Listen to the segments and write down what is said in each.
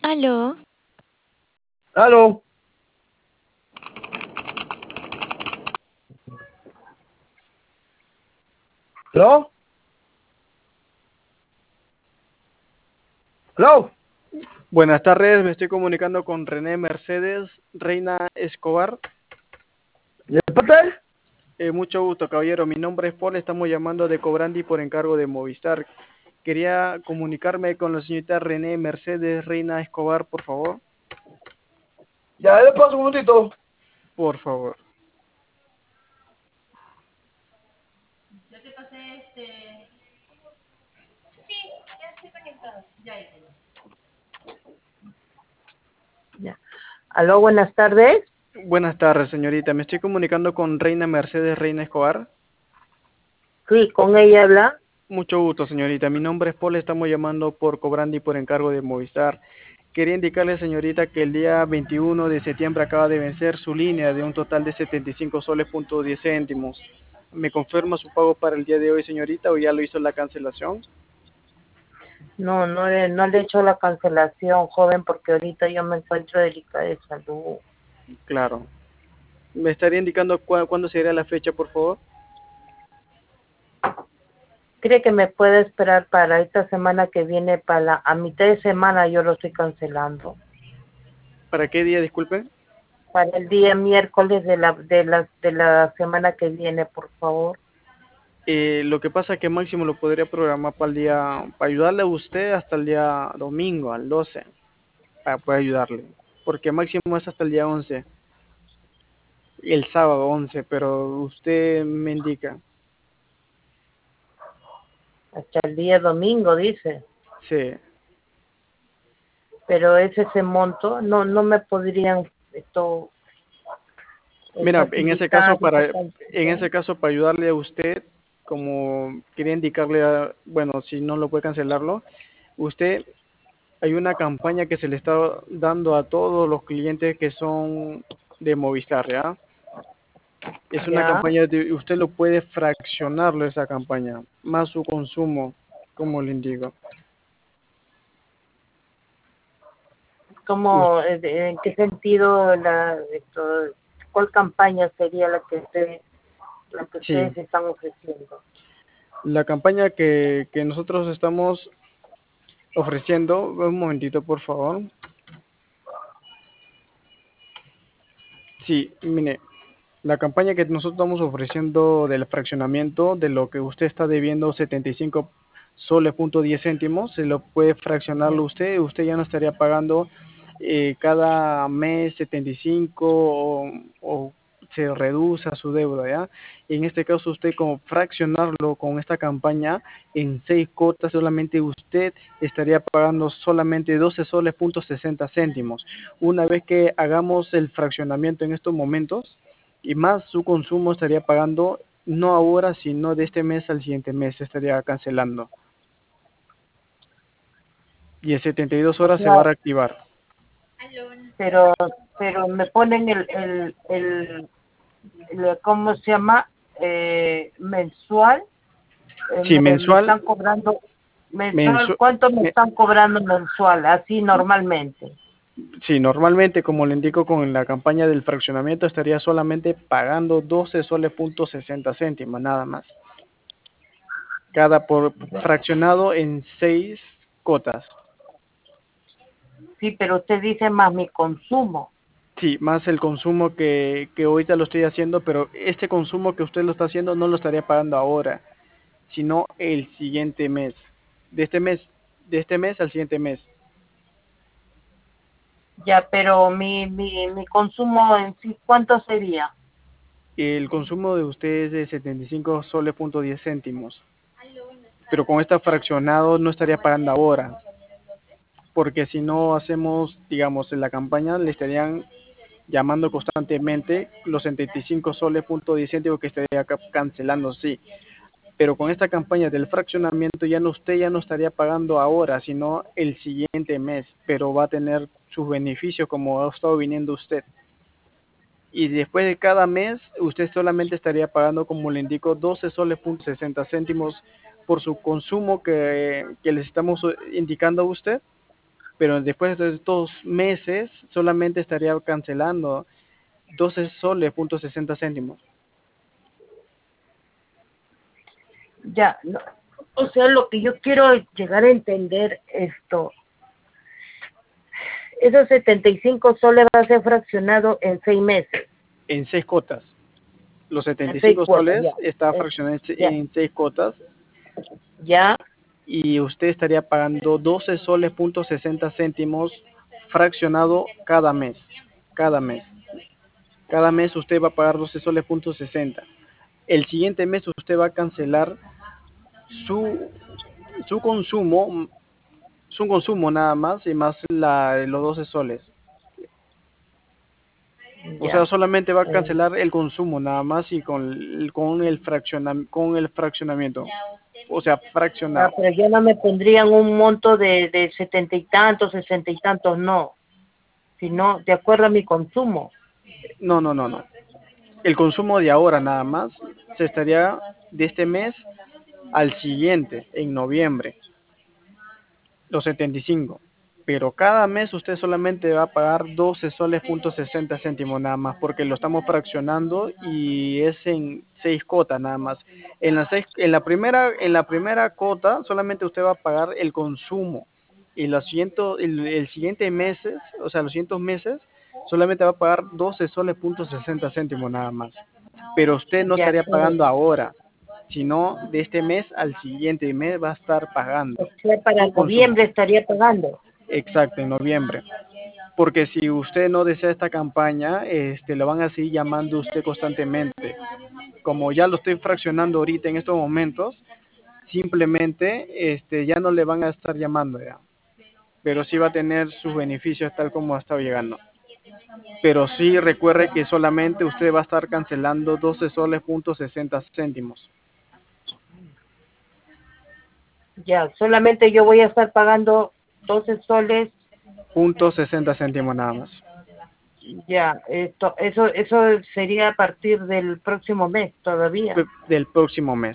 Aló, Aló, aló, aló. Buenas tardes, me estoy comunicando con René Mercedes, Reina Escobar. ¿De parte? Mucho gusto, caballero. Mi nombre es Paul, estamos llamando de Cobrandi por encargo de Movistar. Quería comunicarme con la señorita René Mercedes, Reina Escobar, por favor. Ya, le paso un momentito. Por favor. Ya. Aló, buenas tardes. Buenas tardes, señorita. Me estoy comunicando con Reina Mercedes, Reina Escobar. Sí, con ella habla. Mucho gusto, señorita. Mi nombre es Paul, estamos llamando por Cobrandi por encargo de Movistar. Quería indicarle, señorita, que el día 21 de septiembre acaba de vencer su línea de un total de 75 soles punto 10 céntimos. ¿Me confirma su pago para el día de hoy, señorita, o ya lo hizo la cancelación? No, no le he hecho la cancelación, joven, porque ahorita yo me encuentro delicada de salud. Claro. ¿Me estaría indicando cuándo sería la fecha, por favor? ¿Cree que me puede esperar para esta semana que viene, a mitad de semana yo lo estoy cancelando? ¿Para qué día, disculpe? Para el día miércoles de la semana que viene, por favor. Lo que pasa es que máximo lo podría programar para el día, para ayudarle a usted hasta el día domingo, al 12, para poder ayudarle. Porque máximo es hasta el día 11. El sábado 11, pero usted me indica. Hasta el día domingo, dice. Sí. Pero es ese monto, no me podrían esto Mira, facilitar esa en cantidad. ese caso para ayudarle a usted, como quería indicarle, bueno, si no lo puede cancelarlo, usted, hay una campaña que se le está dando a todos los clientes que son de Movistar, ¿ya? Es una Ya. campaña de, usted lo puede fraccionarlo esa campaña, más su consumo, como le indico. Us- ¿En qué sentido cuál campaña sería la que sí, ustedes están ofreciendo? la campaña que nosotros estamos ofreciendo, un momentito por favor. Sí, mire, la campaña que nosotros estamos ofreciendo del fraccionamiento de lo que usted está debiendo 75 soles punto 10 céntimos, se lo puede fraccionarlo usted ya no estaría pagando cada mes 75 o se reduce a su deuda, ¿ya? Y en este caso usted como fraccionarlo con esta campaña en 6 cuotas solamente usted estaría pagando solamente 12 soles punto 60 céntimos. Una vez que hagamos el fraccionamiento en estos momentos, y más su consumo estaría pagando no ahora, sino de este mes al siguiente mes, estaría cancelando. Y en 72 O horas se va a sea, reactivar. pero, pero me ponen ¿cómo se llama? Mensual. Sí, Me mensual, están cobrando mensual. mensu- ¿Cuánto me me- están cobrando mensual? Así normalmente. sí, normalmente, como le indico con la campaña del fraccionamiento, estaría solamente pagando 12 soles punto 60 céntimos, nada más. Cada por fraccionado en 6 cotas. Sí, pero usted dice más mi consumo. Sí, más el consumo que ahorita lo estoy haciendo, pero este consumo que usted lo está haciendo no lo estaría pagando ahora, sino el siguiente mes. De este mes, de este mes al siguiente mes. Ya, pero mi consumo en sí, ¿cuánto sería? El consumo de usted es de 75 soles punto 10 céntimos, pero con esta fraccionado no estaría pagando ahora, porque si no hacemos, digamos, en la campaña le estarían llamando constantemente los 75 soles punto 10 céntimos que estaría cancelando, sí. Pero con esta campaña del fraccionamiento ya no, usted ya no estaría pagando ahora, sino el siguiente mes, pero va a tener sus beneficios como ha estado viniendo usted. Y después de cada mes, usted solamente estaría pagando, como le indico, 12 soles punto 60 céntimos por su consumo que les estamos indicando a usted, pero después de estos meses solamente estaría cancelando 12 soles punto 60 céntimos. Ya, no, o sea, lo que yo quiero llegar a entender esto, esos 75 soles va a ser fraccionado en 6 meses, En 6 cotas. Los en 6 75 cuotas, soles ya. está fraccionado Ya, en 6 cotas ya, y usted estaría pagando 12 soles punto 60 céntimos fraccionado cada mes. Cada mes. Cada mes usted va a pagar 12 soles punto 60. El siguiente mes usted va a cancelar su, su consumo, su consumo nada más y más los 12 soles. O sea, ya. solamente va a Eh, cancelar el consumo nada más y con el fraccionamiento. O sea, fraccionado. pero ya no me pondrían un monto de 70 y tantos, 60 y tantos, no, sino de acuerdo a mi consumo. No, no, no, no. El consumo de ahora nada más se estaría de este mes al siguiente, en noviembre, los 75. Pero cada mes usted solamente va a pagar 12 soles punto 60 céntimos nada más, porque lo estamos fraccionando y es en 6 cotas nada más. En la primera cota solamente usted va a pagar el consumo y el siguiente meses, o sea, los siguientes meses solamente va a pagar 12 soles punto 60 céntimos nada más. Pero usted no Ya, estaría pagando ahora, sino de este mes al siguiente mes va a estar o pagando sea, para su consumo. noviembre estaría pagando. Exacto, en noviembre. Porque si usted no desea esta campaña, lo van a seguir llamando usted constantemente. Como ya lo estoy fraccionando ahorita en estos momentos, simplemente ya no le van a estar llamando ya. Pero sí va a tener sus beneficios tal como ha estado llegando. Pero sí recuerde que solamente usted va a estar cancelando 12 soles punto 60 céntimos. Ya, solamente yo voy a estar pagando 12 soles. Punto 60 céntimos nada más. Ya, eso sería a partir del próximo mes todavía. Del próximo mes.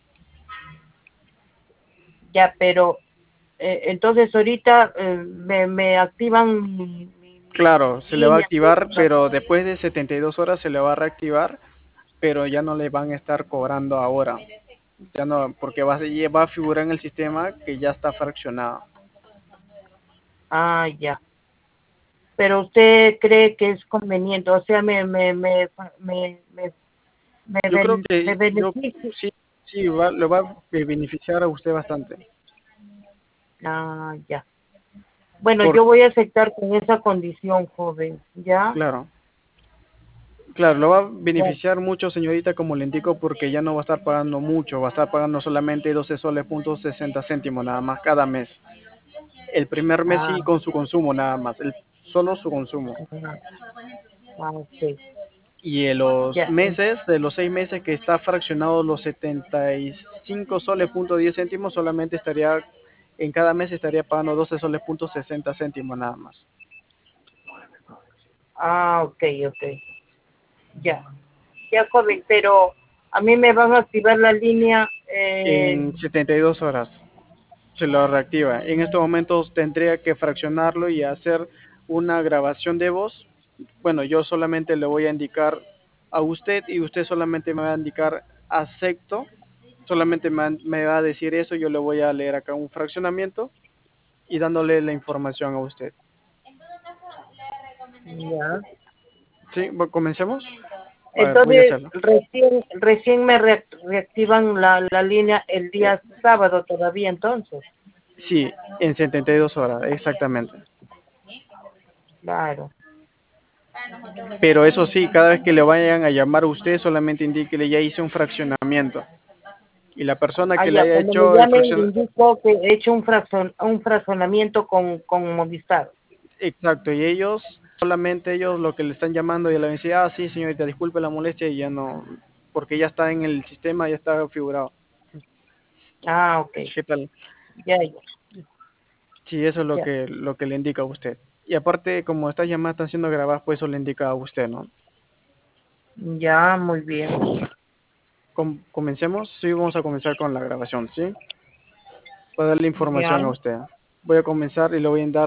Ya, pero entonces ahorita me activan Claro, mi se le va a línea, ¿sí? activar, pero después de 72 horas se le va a reactivar, pero ya no le van a estar cobrando ahora. Ya no, porque va a figurar en el sistema que ya está fraccionado. Ah, ya. Pero usted cree que es conveniente, o sea, me, Yo creo me que beneficia. sí, sí, lo va a beneficiar a usted bastante. Ah, ya. Bueno, Por, yo voy a aceptar con esa condición, joven, ¿ya? claro, claro, lo va a Ya. beneficiar mucho, señorita, como le indico, porque ya no va a estar pagando mucho, va a estar pagando solamente 12 soles punto 60 céntimos nada más cada mes. El primer mes Ah, sí con su consumo nada más, solo su consumo. ah, ok. Y en los Ya. meses, de los 6 meses que está fraccionado los 75 soles punto 10 céntimos, solamente estaría, en cada mes estaría pagando 12 soles punto 60 céntimos nada más. Ah, ok, ok. Ya. Ya, joven, pero a mí me van a activar la línea. En 72 horas se lo reactiva. En estos momentos tendría que fraccionarlo y hacer una grabación de voz. Bueno, yo solamente le voy a indicar a usted y usted solamente me va a indicar acepto. Solamente me va a decir eso, yo le voy a leer acá un fraccionamiento y dándole la información a usted. Ya. ¿Sí? ¿Comencemos? A ver, voy a Entonces, hacerlo. recién me reactivan la línea el Eh, día sábado todavía, entonces. sí, en 72 horas, exactamente. Claro. Pero eso sí, cada vez que le vayan a llamar a usted, solamente indíquele ya hice un fraccionamiento. Y la persona Ah, que le ya, haya cuando me hecho el llamen, le fraccionamiento, indico que he hecho un fraccionamiento con Movistar. exacto, y ellos, solamente ellos lo que le están llamando y le dicen, ah, sí, señorita, disculpe la molestia y ya no, porque ya está en el sistema, ya está figurado. Ah, ok. ¿Qué tal? Ya, ya, Sí, eso es ya. lo que le indica a usted. Y aparte, como estas llamadas están siendo grabadas, pues eso le indica a usted, ¿no? Ya, muy bien. Comencemos. Sí, vamos a comenzar con la grabación, ¿sí? Voy a darle Ya, información a usted. Voy a comenzar y le voy a dar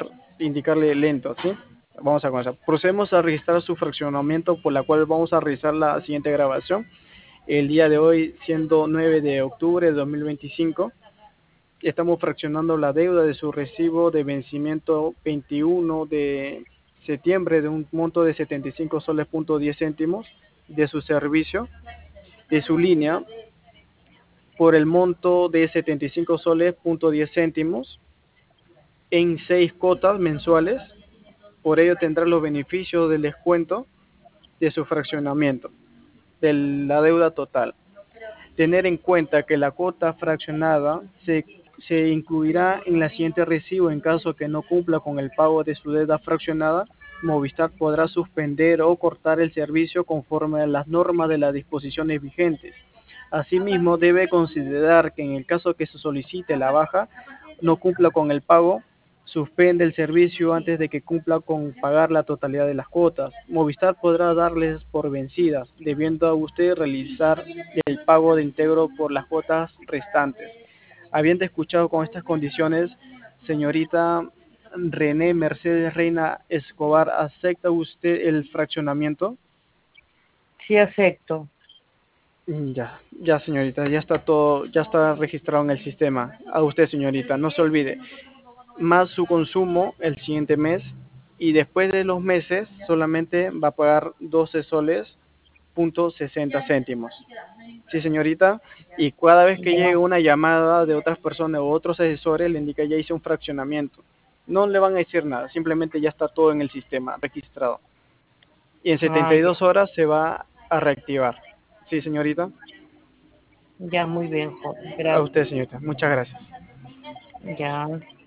indicarle lento, ¿sí? Vamos a comenzar. Procedemos a registrar su fraccionamiento, por la cual vamos a realizar la siguiente grabación. El día de hoy, siendo 9 de octubre de 2025, estamos fraccionando la deuda de su recibo de vencimiento 21 de septiembre de un monto de 75 soles punto 10 céntimos de su servicio, de su línea, por el monto de 75 soles punto 10 céntimos en 6 cuotas mensuales. Por ello tendrá los beneficios del descuento de su fraccionamiento, de la deuda total. Tener en cuenta que la cuota fraccionada se incluirá en la siguiente recibo. En caso que no cumpla con el pago de su deuda fraccionada, Movistar podrá suspender o cortar el servicio conforme a las normas de las disposiciones vigentes. Asimismo, debe considerar que en el caso que se solicite la baja, no cumpla con el pago, suspende el servicio antes de que cumpla con pagar la totalidad de las cuotas. Movistar podrá darles por vencidas, debiendo a usted realizar el pago de íntegro por las cuotas restantes. Habiendo escuchado con estas condiciones, señorita René Mercedes Reina Escobar, ¿acepta usted el fraccionamiento? Sí, acepto. Ya señorita, ya está todo, ya está registrado en el sistema. A usted señorita, no se olvide, más su consumo el siguiente mes, y después de los meses solamente va a pagar 12 soles punto 60 céntimos. Sí señorita, y cada vez que llegue Ya. una llamada de otras personas o otros asesores le indica ya hice un fraccionamiento. No le van a decir nada, simplemente ya está todo en el sistema registrado. Y en Ah, ya. 72 horas se va a reactivar. Sí señorita. Ya, muy bien, joven. A usted Gracias. señorita, muchas gracias. Ya.